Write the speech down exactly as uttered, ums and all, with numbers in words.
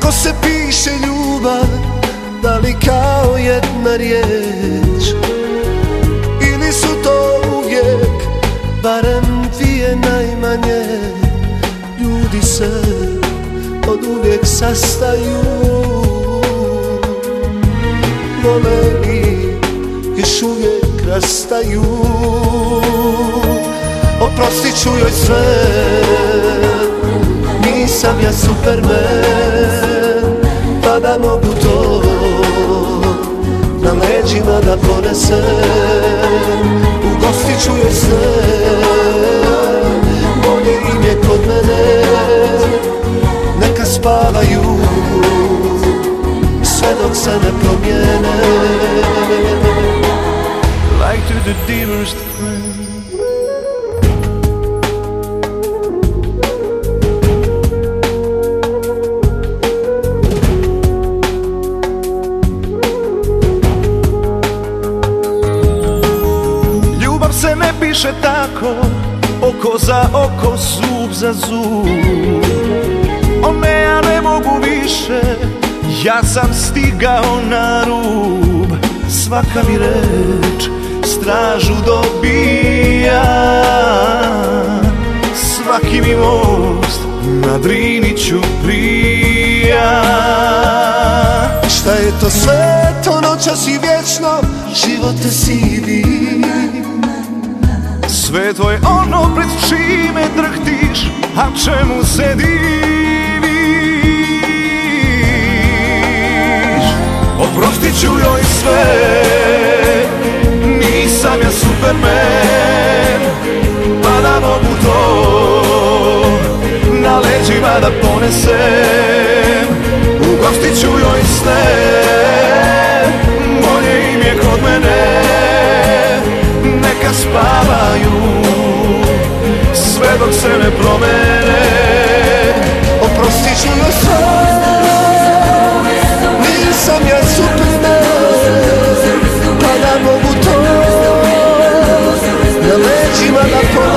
Kako se piše ljubav, da li kao jedna riječ, ili su to uvijek barem dvije najmanje? Ljudi se od uvijek sastaju, vole i još uvijek rastaju. Oprostit ću joj sve, nisam ja Superman, pa da mogu to na leđima da ponesem. Ugostit ću joj sve, bolje im je kod mene. Neka spavaju sve dok se ne promijene. Like to the dearest friend. Ljubav se ne piše tako, oko za oko, zub za zub. O ne, ja ne mogu više, ja sam stigao na rub. Svaka mi reč stražu dobija, svaki mi most na Drini ću prija. Šta je to sveto, noćas i vječno, živote sivi. Sveto je ono pred čime drhtiš, a čemu se diviš. Oprostit ću joj sve, nisam ja Superman, pa da mogu to na leđima da ponesem. Ugostit ću joj sne, bolje im je kod mene. Neka spavaju sve dok se ne promene. Oprostit ću joj sve, nisam ja Superman, pa da mogu to na leđima da ponesem.